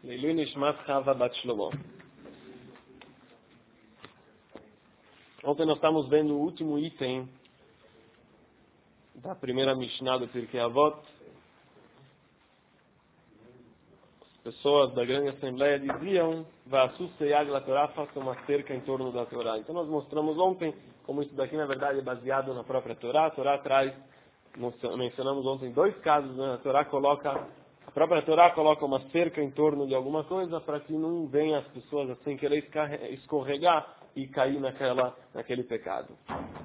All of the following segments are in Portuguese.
Leilui Nishmat Chava Bat Shlomo. Ontem nós estamos vendo o último item da primeira Mishnah do Pirkei Avot. As pessoas da grande assembleia diziam: Va'asu seyag la Torá, faça uma cerca em torno da Torá. Então nós mostramos ontem como isso daqui na verdade é baseado na própria Torá. A Torá traz, mencionamos ontem dois casos, né? A própria Torá coloca uma cerca em torno de alguma coisa para que não venham as pessoas assim querer escorregar e cair naquele pecado.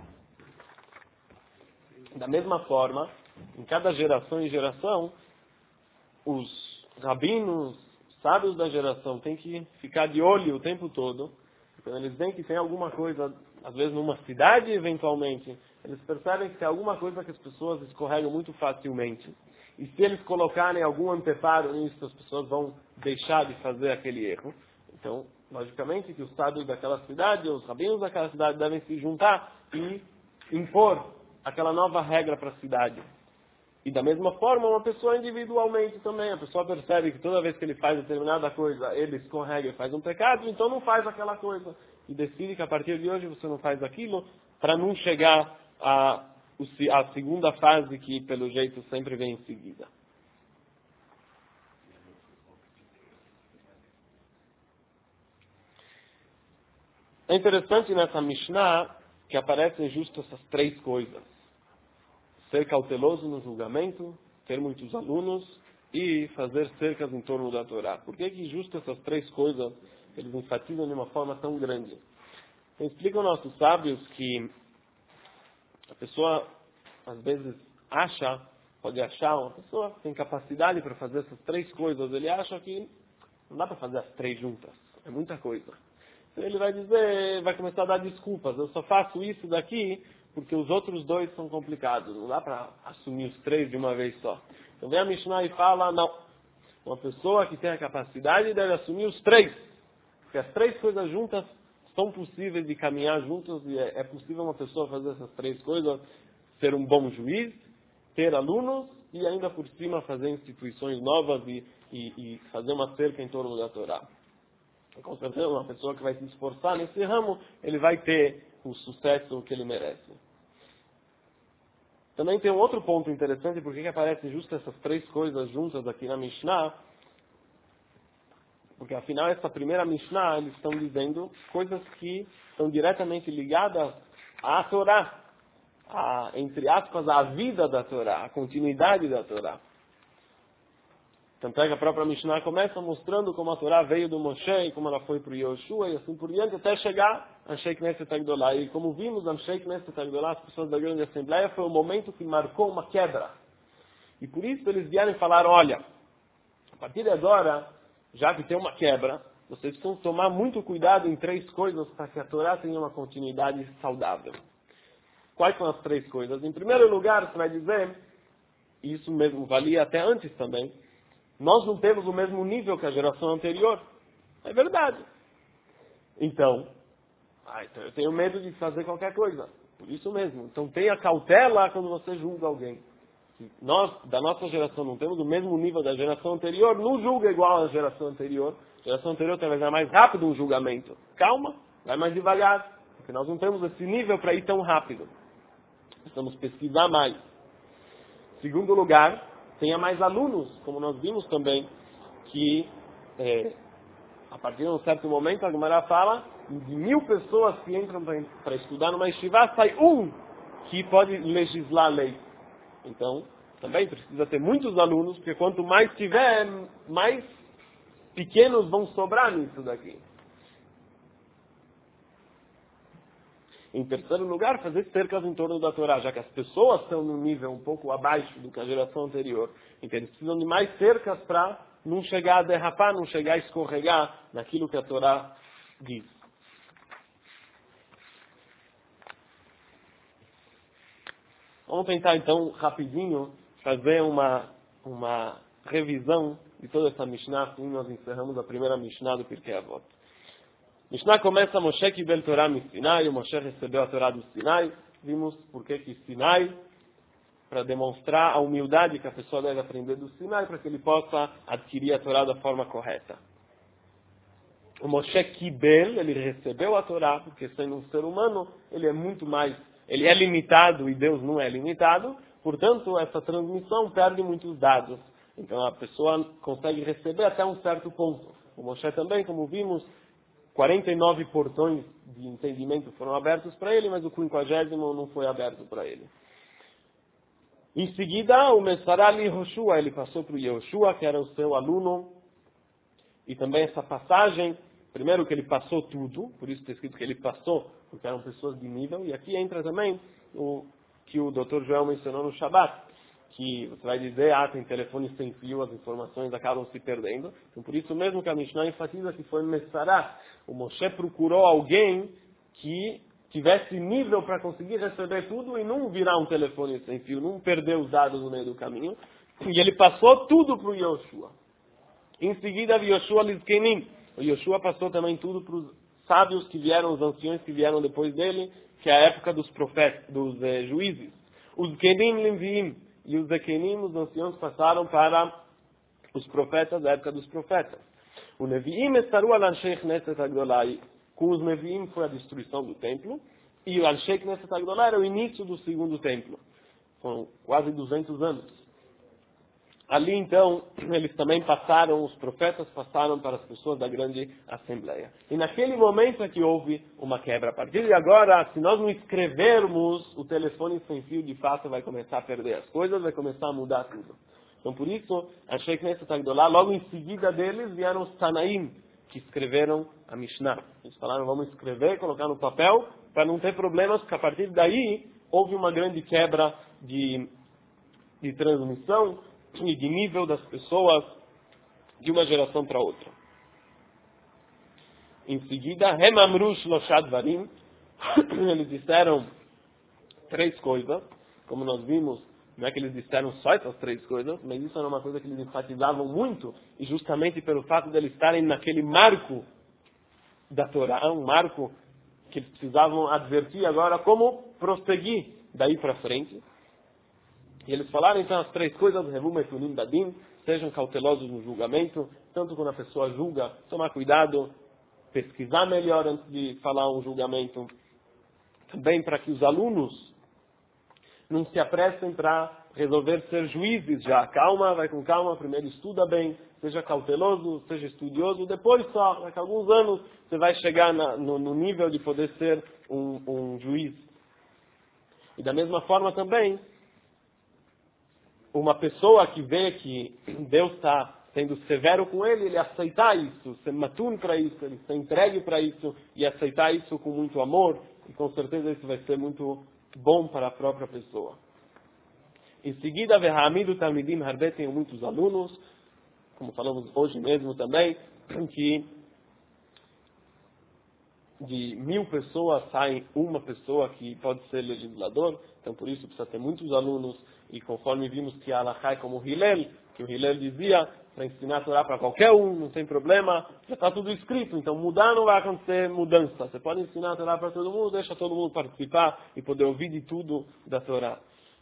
Da mesma forma, em cada geração e geração, os rabinos, sábios da geração, têm que ficar de olho o tempo todo. Quando eles veem que tem alguma coisa, às vezes numa cidade eventualmente, eles percebem que tem alguma coisa que as pessoas escorregam muito facilmente. E se eles colocarem algum anteparo nisso, as pessoas vão deixar de fazer aquele erro. Então, logicamente, que os sábios daquela cidade, os rabinos daquela cidade devem se juntar e impor aquela nova regra para a cidade. E da mesma forma, uma pessoa individualmente também. A pessoa percebe que toda vez que ele faz determinada coisa, ele escorrega e faz um pecado, então não faz aquela coisa. E decide que a partir de hoje você não faz aquilo para não chegar a segunda fase que, pelo jeito, sempre vem em seguida. É interessante nessa Mishnah que aparecem justo essas três coisas. Ser cauteloso no julgamento, ter muitos alunos e fazer cercas em torno da Torá. Por que justo essas três coisas eles enfatizam de uma forma tão grande? Então, explicam nossos sábios que a pessoa, às vezes, pode achar, uma pessoa que tem capacidade para fazer essas três coisas, ele acha que não dá para fazer as três juntas, é muita coisa. Então ele vai começar a dar desculpas, eu só faço isso daqui porque os outros dois são complicados, não dá para assumir os três de uma vez só. Então vem a Mishnah e fala, não, uma pessoa que tem a capacidade deve assumir os três, porque as três coisas juntas são possíveis de caminhar juntos e é possível uma pessoa fazer essas três coisas, ser um bom juiz, ter alunos e ainda por cima fazer instituições novas e fazer uma cerca em torno da Torá. E, com certeza uma pessoa que vai se esforçar nesse ramo, ele vai ter o sucesso que ele merece. Também tem um outro ponto interessante, porque que aparecem justo essas três coisas juntas aqui na Mishnah. Porque afinal essa primeira Mishnah, eles estão dizendo coisas que estão diretamente ligadas à Torá, entre aspas, à vida da Torá, à continuidade da Torá. Tanto é que a própria Mishnah começa mostrando como a Torá veio do Moshe e como ela foi para o Yoshua e assim por diante, até chegar a Anshei Knesset Agdolá. E como vimos, a Anshei Knesset Agdolá, as pessoas da grande assembleia, foi o momento que marcou uma quebra. E por isso eles vieram falar, olha, a partir de agora, já que tem uma quebra, vocês precisam tomar muito cuidado em três coisas para que a Torá tenha uma continuidade saudável. Quais são as três coisas? Em primeiro lugar, você vai dizer, e isso mesmo valia até antes também, nós não temos o mesmo nível que a geração anterior. É verdade. Então eu tenho medo de fazer qualquer coisa. Por isso mesmo. Então tenha cautela quando você julga alguém. Nós, da nossa geração, não temos o mesmo nível da geração anterior, não julga igual à geração anterior. A geração anterior talvez é mais rápido um julgamento. Calma, vai mais devagar. Porque nós não temos esse nível para ir tão rápido. Precisamos pesquisar mais. Segundo lugar, tenha mais alunos, como nós vimos também, que a partir de um certo momento a Gemara fala, de 1000 pessoas que entram para estudar numa yeshiva, sai um que pode legislar a lei. Então, também precisa ter muitos alunos, porque quanto mais tiver, mais pequenos vão sobrar nisso daqui. Em terceiro lugar, fazer cercas em torno da Torá, já que as pessoas estão num nível um pouco abaixo do que a geração anterior. Então eles precisam de mais cercas para não chegar a derrapar, não chegar a escorregar naquilo que a Torá diz. Vamos tentar então, rapidinho, fazer uma revisão de toda essa Mishnah, assim nós encerramos a primeira Mishnah do Pirkei Avot. Mishnah começa, Moshe Kibel Torah mi Sinai, o Moshe recebeu a Torá do Sinai. Vimos por que Sinai para demonstrar a humildade que a pessoa deve aprender do Sinai, para que ele possa adquirir a Torá da forma correta. O Moshe Kibel, ele recebeu a Torá, porque sendo um ser humano, ele é limitado e Deus não é limitado, portanto, essa transmissão perde muitos dados. Então, a pessoa consegue receber até um certo ponto. O Moshe também, como vimos, 49 portões de entendimento foram abertos para ele, mas o 50º não foi aberto para ele. Em seguida, o Mesarali Yehoshua, ele passou para o Yehoshua, que era o seu aluno, e também essa passagem, primeiro que ele passou tudo, por isso está escrito que ele passou, porque eram pessoas de nível, e aqui entra também o que o Dr. Joel mencionou no Shabbat, que você vai dizer, tem telefone sem fio, as informações acabam se perdendo. Então, por isso mesmo que a Mishnah enfatiza que foi Messará. O Moshe procurou alguém que tivesse nível para conseguir receber tudo e não virar um telefone sem fio, não perder os dados no meio do caminho. E ele passou tudo para o Yoshua. Em seguida, Yoshua Lizkenim. O Yoshua passou também tudo para os sábios que vieram, os anciões que vieram depois dele, que é a época dos profetas, dos juízes. Os Kenim Limviim. E os Zekenim, os anciãos, passaram para os profetas da época dos profetas. O Neviim estaru al Anshei Knesset Agdolai. Com os Neviim foi a destruição do templo. E o Anshei Knesset Agdolai era o início do segundo templo. Foram quase 200 anos. Ali, então, eles também passaram, os profetas passaram para as pessoas da grande assembleia. E naquele momento é que houve uma quebra. A partir de agora, se nós não escrevermos, o telefone sem fio, de fato, vai começar a perder as coisas, vai começar a mudar tudo. Então, por isso, a Sheikh Knesset Agdolá, logo em seguida deles, vieram os Tanaim, que escreveram a Mishnah. Eles falaram, vamos escrever, colocar no papel, para não ter problemas, porque a partir daí, houve uma grande quebra de transmissão, e de nível das pessoas de uma geração para outra. Em seguida, Hemamru Shloshad Varim, eles disseram 3 coisas, como nós vimos, não é que eles disseram só essas 3 coisas, mas isso era uma coisa que eles enfatizavam muito, e justamente pelo fato de eles estarem naquele marco da Torá, um marco que eles precisavam advertir agora como prosseguir daí para frente. E eles falaram então as 3 coisas, Revumetunim Badim, sejam cautelosos no julgamento, tanto quando a pessoa julga, tomar cuidado, pesquisar melhor antes de falar um julgamento, também para que os alunos não se apressem para resolver ser juízes já. Calma, vai com calma, primeiro estuda bem, seja cauteloso, seja estudioso, depois só, daqui a alguns anos, você vai chegar no nível de poder ser um juiz. E da mesma forma também, uma pessoa que vê que Deus está sendo severo com ele aceitar isso, ser matun para isso, ele ser entregue para isso e aceitar isso com muito amor, e com certeza isso vai ser muito bom para a própria pessoa. Em seguida, Vehamidu Talmidim Harbe, tem muitos alunos, como falamos hoje mesmo também, que de 1000 pessoas saem uma pessoa que pode ser legislador, então por isso precisa ter muitos alunos, e conforme vimos que a Alahá é como o Hillel, que o Hillel dizia, para ensinar a Torá para qualquer um, não tem problema, já está tudo escrito, então mudar não vai acontecer mudança. Você pode ensinar a Torá para todo mundo, deixa todo mundo participar e poder ouvir de tudo da Torá.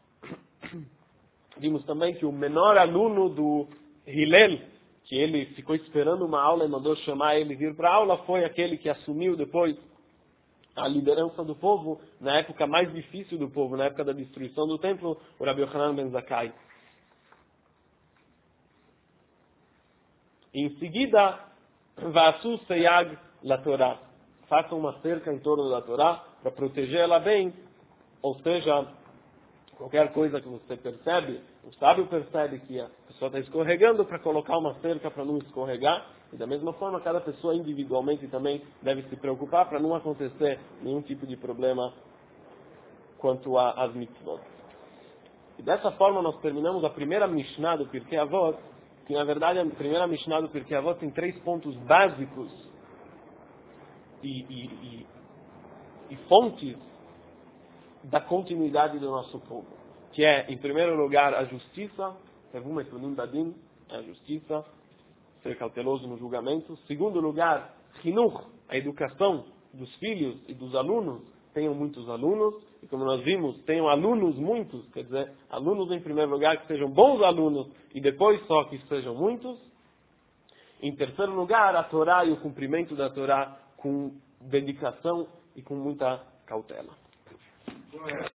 Vimos também que o menor aluno do Hillel, que ele ficou esperando uma aula e mandou chamar ele vir para a aula, foi aquele que assumiu depois a liderança do povo na época mais difícil do povo, na época da destruição do templo, o Rabbi Yochanan ben Zakkai. Em seguida, Vasu Seyag la Torá. Faça uma cerca em torno da Torá para protegê-la bem, ou seja, qualquer coisa que você percebe, o sábio percebe que a pessoa está escorregando, para colocar uma cerca para não escorregar. E da mesma forma, cada pessoa individualmente também deve se preocupar para não acontecer nenhum tipo de problema quanto às mitzvot. E dessa forma nós terminamos a primeira Mishnah do Pirkei Avot, que na verdade a primeira Mishnah do Pirkei Avot tem 3 pontos básicos e fontes da continuidade do nosso povo, que é, em primeiro lugar, a justiça, a justiça, ser cauteloso no julgamento. Segundo lugar, Hinuch, a educação dos filhos e dos alunos, tenham muitos alunos, e como nós vimos, tenham alunos muitos, quer dizer, alunos em primeiro lugar que sejam bons alunos, e depois só que sejam muitos. Em terceiro lugar, a Torá e o cumprimento da Torá com dedicação e com muita cautela.